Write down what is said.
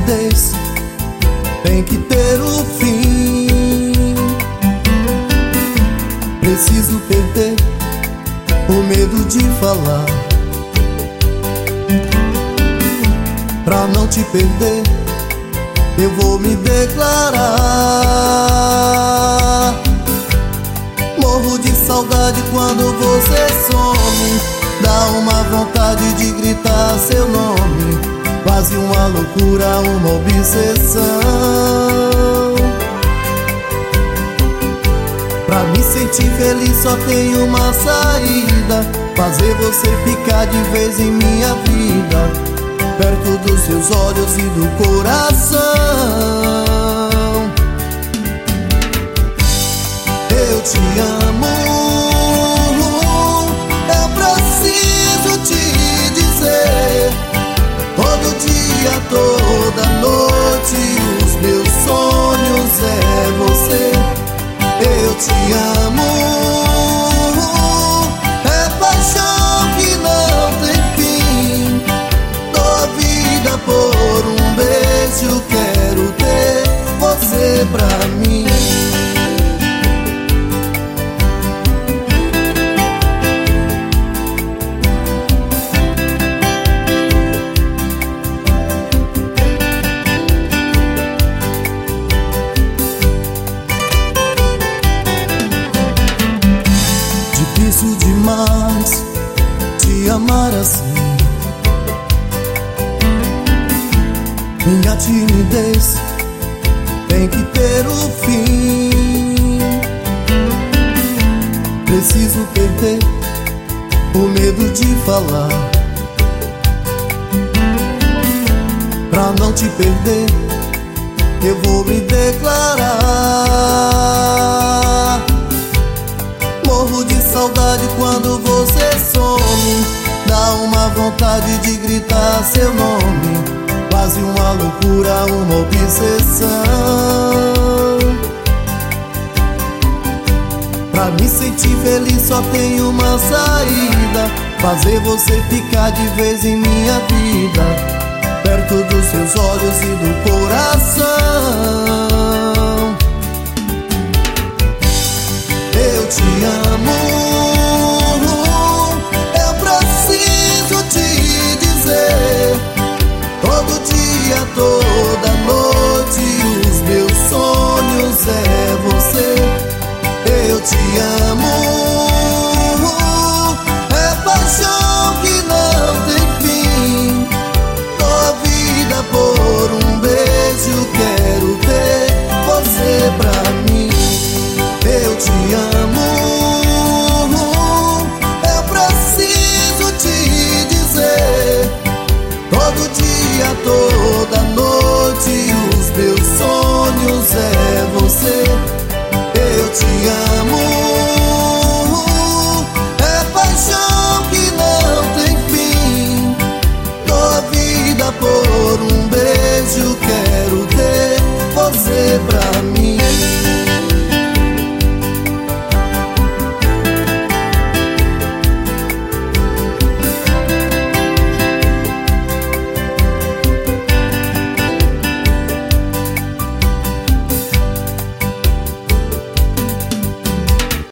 timidez tem que ter um fim. Preciso perder o medo de falar. Pra não te perder, eu vou me declarar. Morro de saudade quando você some. Dá uma vontade de gritar seu nome. Quase uma loucura, uma obsessão. Pra me sentir feliz só tem uma saída: fazer você ficar de vez em minha vida, perto dos seus olhos e do coração. Eu te amo, eu preciso te dizer. Todo dia, toda noite, os meus sonhos é você. Eu te amo, é paixão que não tem fim. Dou a vida por um beijo, quero ter você pra mim. Difícil demais te amar assim. Minha timidez tem que ter um fim. Preciso perder o medo de falar. Pra não te perder, eu vou me declarar. Morro de saudade quando você some. Dá uma vontade de gritar seu nome. Quase uma loucura, uma obsessão. Pra me sentir feliz só tem uma saída: fazer você ficar de vez em minha vida, perto dos seus olhos e do coração. Eu te amo, eu preciso te dizer. Todo dia, toda noite, os meus sonhos é você. Eu te amo.